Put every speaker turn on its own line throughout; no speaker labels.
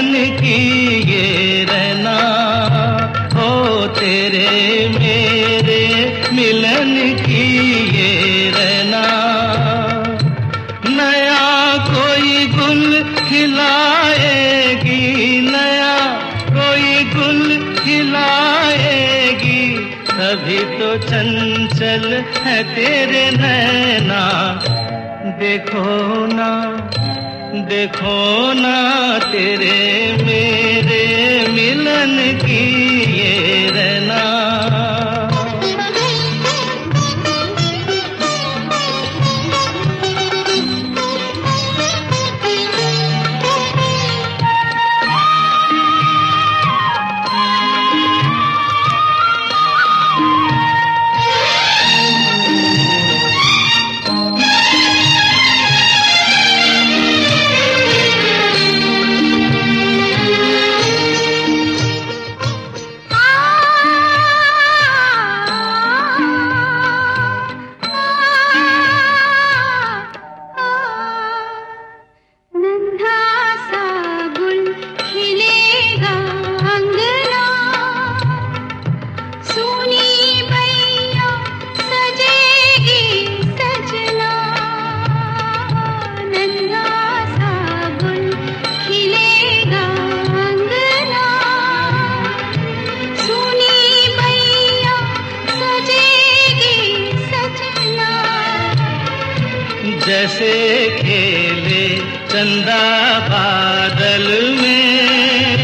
मिलन की ये रहना, ओ तेरे मेरे मिलन की ये रहना। नया कोई गुल खिलाएगी, नया कोई गुल खिलाएगी, तभी तो चंचल है तेरे नैना। देखो ना, देखो ना तेरे मेरे मिलन की ये रहना। जैसे खेले चंदा बादल में,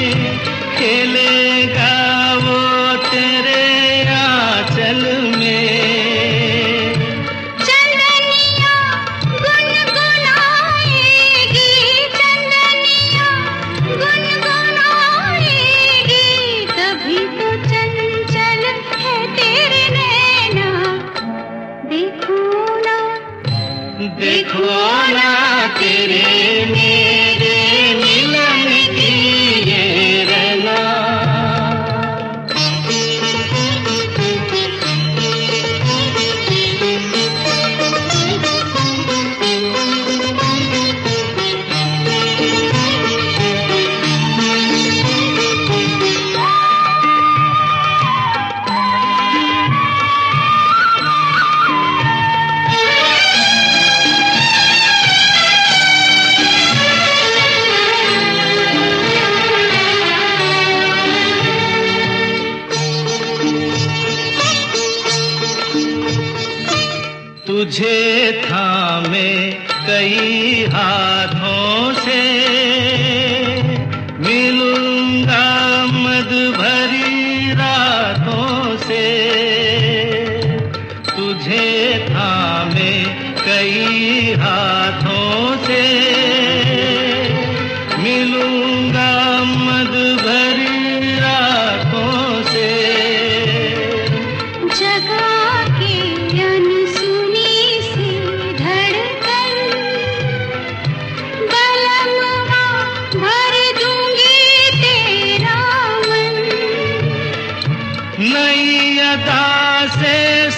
खेलेगा वो तेरे आंचल में।
चंदनिया गुनगुनाएगी, चंदनिया गुनगुनाएगी, तभी तो चंचल है तेरे नैना। देखो ना,
देखो ना तेरे मेरे मिलन की ये रहना। तुझे थामे कई हाथों से, मिलूंगा मद भरी रातों से। तुझे थामे कई हाथों से, मिलूंगा मद भरी रातों से।
जगा के
नई अदा से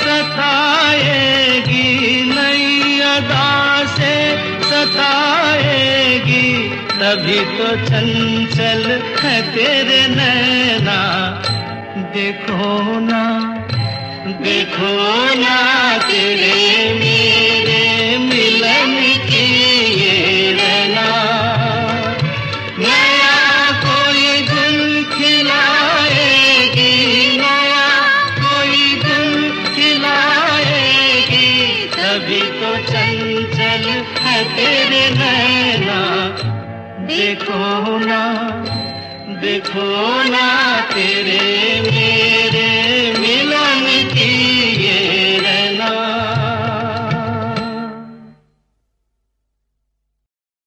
सताएगी, नई अदा से सताएगी, तभी तो चंचल है तेरे नैना। देखो ना, देखो ना तेरे मेरे मिलन की ये रहना। नया कोई गुल खिलाएगी, तभी तो चंचल है तेरे नैना। देखो ना, देखो ना तेरे